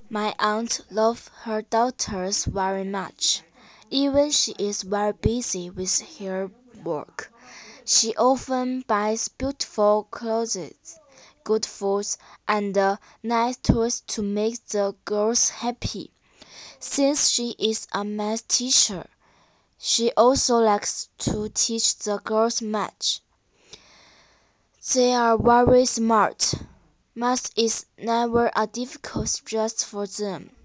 My aunt loves her daughters very much, even she is very busy with her work. She often buys beautiful clothes, good food, and nice toys to make the girls happy. Since she is a math teacher, she also likes to teach the girls math. They are very smart. Math is never a difficult subject for them.